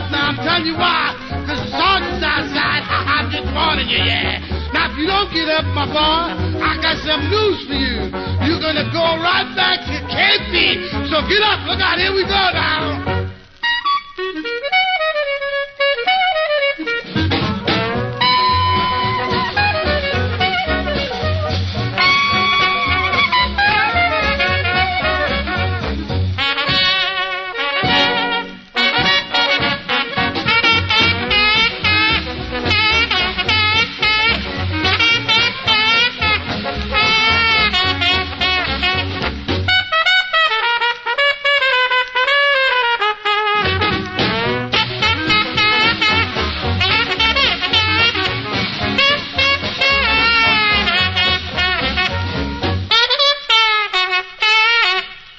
up now. I'm telling you why. Because the sergeant's outside. I'm just warning you, yeah. Now, if you don't get up, my boy, I got some news for you. You're going to go right back to KP. So get up. Look out. Here we go now.